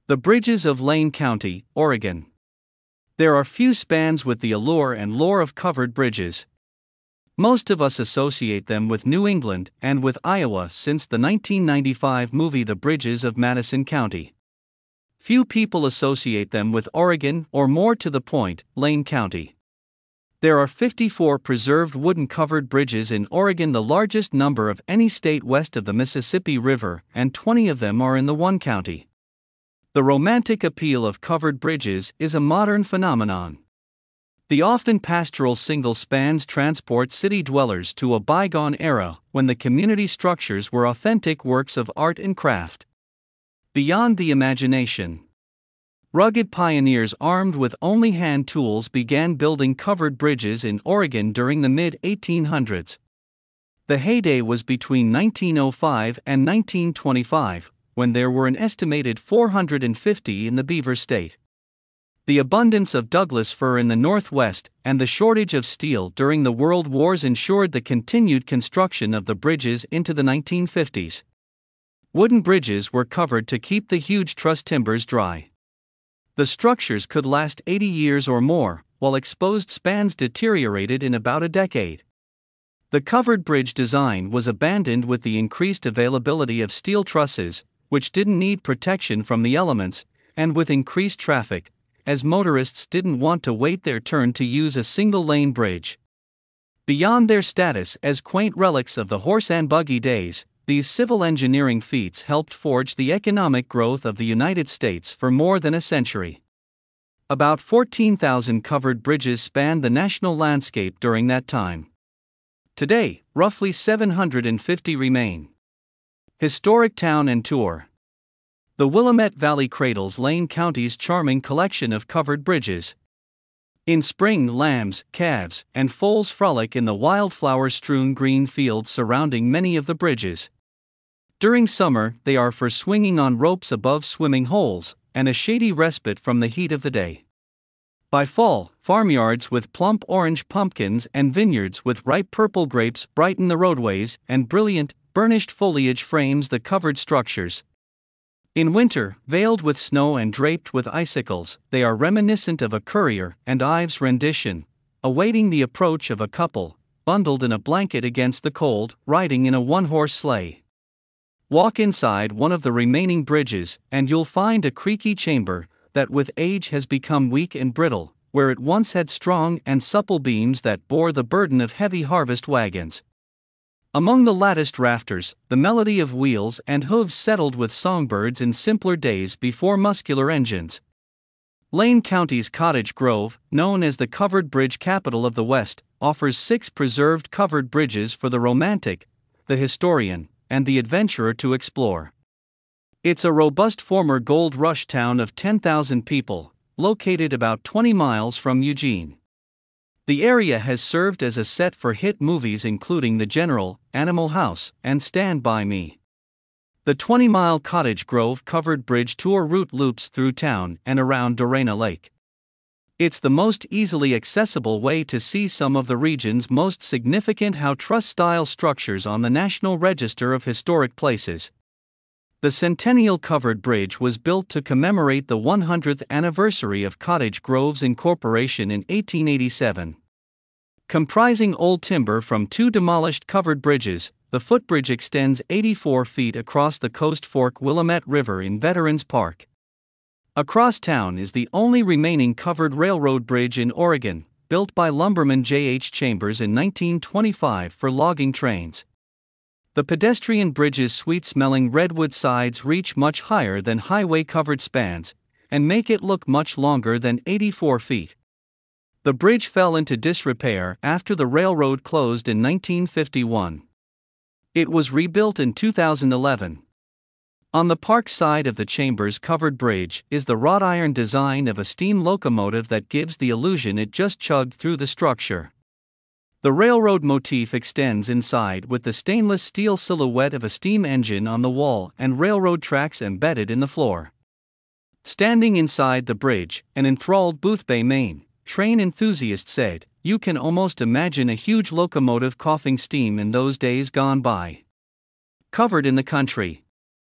The Bridges of Lane County, Oregon. There are few spans with the allure and lore of covered bridges. Most of us associate them with New England and with Iowa since the 1995 movie The Bridges of Madison County. Few people associate them with Oregon or, more to the point, Lane County. There are 54 preserved wooden covered bridges in Oregon, the largest number of any state west of the Mississippi River, and 20 of them are in the one county. The romantic appeal of covered bridges is a modern phenomenon. The often pastoral single spans transport city dwellers to a bygone era when the community structures were authentic works of art and craft. Beyond the imagination. Rugged pioneers armed with only hand tools began building covered bridges in Oregon during the mid-1800s. The heyday was between 1905 and 1925, when there were an estimated 450 in the Beaver State. The abundance of Douglas fir in the Northwest and the shortage of steel during the World Wars ensured the continued construction of the bridges into the 1950s. Wooden bridges were covered to keep the huge truss timbers dry. The structures could last 80 years or more, while exposed spans deteriorated in about a decade. The covered bridge design was abandoned with the increased availability of steel trusses, which didn't need protection from the elements, and with increased traffic, as motorists didn't want to wait their turn to use a single-lane bridge. Beyond their status as quaint relics of the horse and buggy days, these civil engineering feats helped forge the economic growth of the United States for more than a century. About 14,000 covered bridges spanned the national landscape during that time. Today, roughly 750 remain. Historic town and tour. The Willamette Valley cradles Lane County's charming collection of covered bridges. In spring, lambs, calves, and foals frolic in the wildflower-strewn green fields surrounding many of the bridges. During summer, they are for swinging on ropes above swimming holes, and a shady respite from the heat of the day. By fall, farmyards with plump orange pumpkins and vineyards with ripe purple grapes brighten the roadways, and brilliant, burnished foliage frames the covered structures. In winter, veiled with snow and draped with icicles, they are reminiscent of a Currier and Ives rendition, awaiting the approach of a couple, bundled in a blanket against the cold, riding in a one-horse sleigh. Walk inside one of the remaining bridges, and you'll find a creaky chamber that with age has become weak and brittle, where it once had strong and supple beams that bore the burden of heavy harvest wagons. Among the latticed rafters, the melody of wheels and hooves settled with songbirds in simpler days before muscular engines. Lane County's Cottage Grove, known as the covered bridge capital of the West, offers 6 preserved covered bridges for the romantic, the historian, and the adventurer to explore. It's a robust former gold rush town of 10,000 people, located about 20 miles from Eugene. The area has served as a set for hit movies including The General, Animal House, and Stand By Me. The 20-mile Cottage Grove covered bridge tour route loops through town and around Dorena Lake. It's the most easily accessible way to see some of the region's most significant truss-style structures on the National Register of Historic Places. The Centennial Covered Bridge was built to commemorate the 100th anniversary of Cottage Grove's incorporation in 1887. Comprising old timber from 2 demolished covered bridges, the footbridge extends 84 feet across the Coast Fork Willamette River in Veterans Park. Across town is the only remaining covered railroad bridge in Oregon, built by lumberman J.H. Chambers in 1925 for logging trains. The pedestrian bridge's sweet-smelling redwood sides reach much higher than highway-covered spans, and make it look much longer than 84 feet. The bridge fell into disrepair after the railroad closed in 1951. It was rebuilt in 2011. On the park side of the Chambers covered bridge is the wrought iron design of a steam locomotive that gives the illusion it just chugged through the structure. The railroad motif extends inside with the stainless steel silhouette of a steam engine on the wall and railroad tracks embedded in the floor. Standing inside the bridge, an enthralled Boothbay, Maine, train enthusiast said, "You can almost imagine a huge locomotive coughing steam in those days gone by. Covered in the country."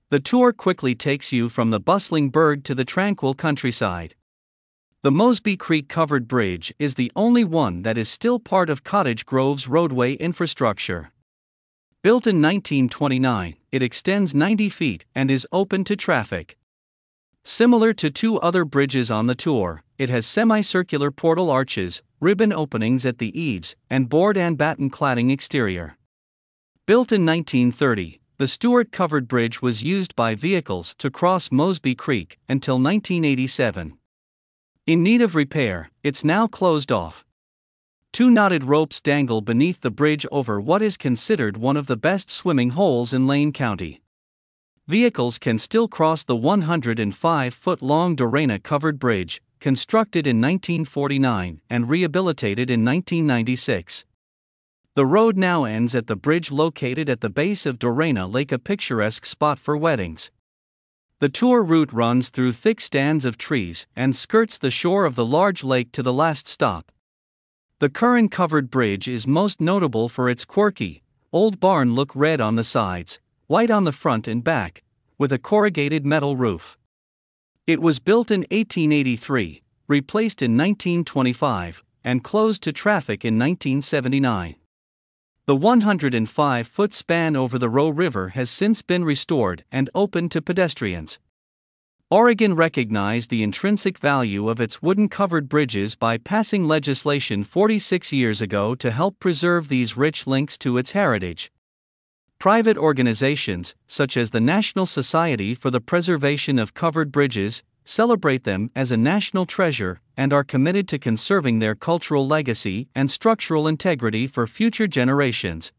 The tour quickly takes you from the bustling burg to the tranquil countryside. The Mosby Creek Covered Bridge is the only one that is still part of Cottage Grove's roadway infrastructure. Built in 1929, it extends 90 feet and is open to traffic. Similar to two other bridges on the tour, it has semicircular portal arches, ribbon openings at the eaves, and board and batten cladding exterior. Built in 1930, the Stewart Covered Bridge was used by vehicles to cross Mosby Creek until 1987. In need of repair, it's now closed off. Two knotted ropes dangle beneath the bridge over what is considered one of the best swimming holes in Lane County. Vehicles can still cross the 105-foot-long Dorena Covered Bridge, constructed in 1949 and rehabilitated in 1996. The road now ends at the bridge located at the base of Dorena Lake, a picturesque spot for weddings. The tour route runs through thick stands of trees and skirts the shore of the large lake to the last stop. The Curran Covered Bridge is most notable for its quirky, old barn look, red on the sides, white on the front and back, with a corrugated metal roof. It was built in 1883, replaced in 1925, and closed to traffic in 1979. The 105-foot span over the Roe River has since been restored and opened to pedestrians. Oregon recognized the intrinsic value of its wooden covered bridges by passing legislation 46 years ago to help preserve these rich links to its heritage. Private organizations, such as the National Society for the Preservation of Covered Bridges, celebrate them as a national treasure and are committed to conserving their cultural legacy and structural integrity for future generations.